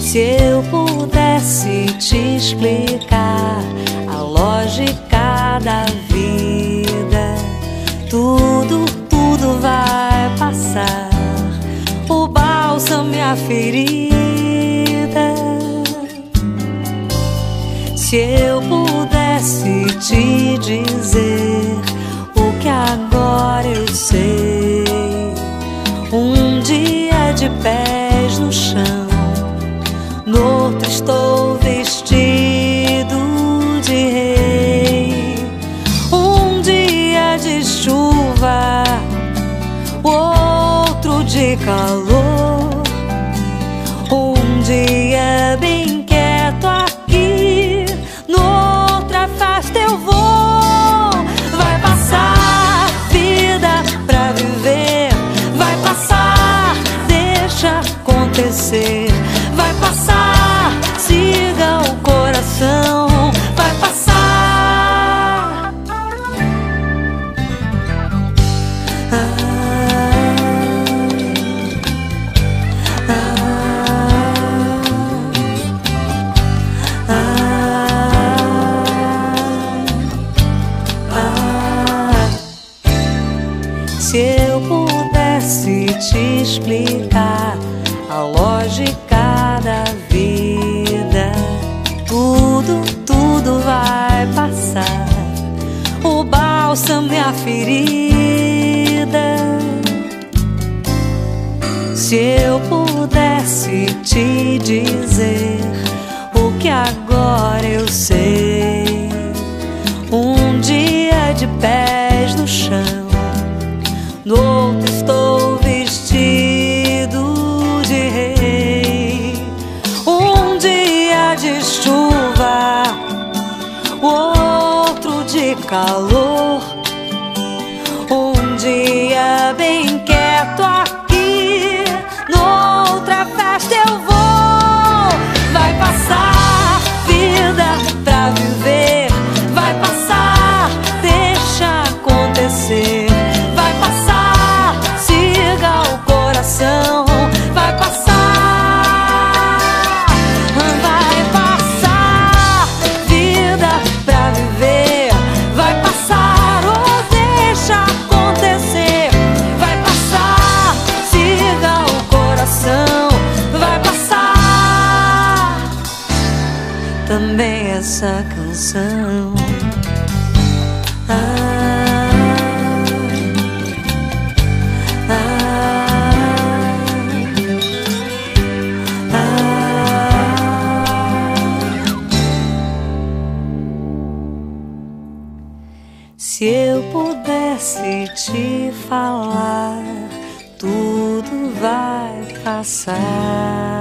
Se eu pudesse te explicar a lógica da vida, tudo vai passar. O bálsamo e a ferida. Se eu pudesse te dizer o que agora eu sei, um dia de pés no chão, no outro estou vestido de rei. Um dia de chuva, o outro de calor. Um dia bem quieto aqui, no outra festa eu vou. Vai passar vida pra viver, vai passar, deixa acontecer. Vai passar, siga o coração. Vai passar. Se eu pudesse te explicar a lógica da vida, tudo vai passar. O bálsamo e a ferida. Se eu pudesse te dizer o que agora eu sei, um dia de pés no chão, no outro estou vestido de rei. Um dia de chuva, o outro de calor. Um dia bem quieto aqui, noutra festa eu vou. Vai passar vida pra viver, vai passar, deixa acontecer. Vai passar, siga o coração. Vai passar, vai passar, vida pra viver. Vai passar, ou deixa acontecer. Vai passar, siga o coração. Vai passar também essa canção. Se eu pudesse te falar, tudo vai passar.